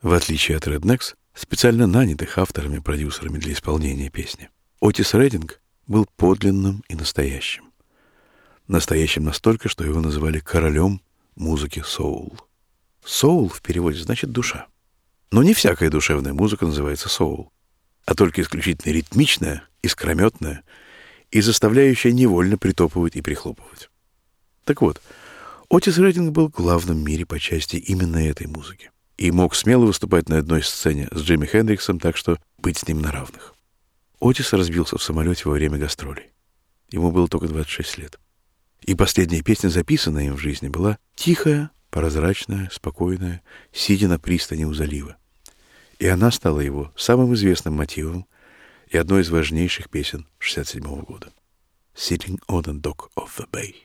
в отличие от Rednex, специально нанятых авторами-продюсерами для исполнения песни. Отис Реддинг был подлинным и настоящим. Настоящим настолько, что его называли королем музыки соул. Соул в переводе значит «душа». Но не всякая душевная музыка называется соул, а только исключительно ритмичная, искрометная и заставляющая невольно притопывать и прихлопывать. Так вот, Отис Реддинг был главным в мире по части именно этой музыки и мог смело выступать на одной сцене с Джимми Хендриксом, так что быть с ним на равных. Отис разбился в самолете во время гастролей. Ему было только 26 лет. И последняя песня, записанная им в жизни, была тихая, прозрачная, спокойная, сидя на пристани у залива. И она стала его самым известным мотивом и одной из важнейших песен 1967 года. «Sitting on the Dock of the Bay».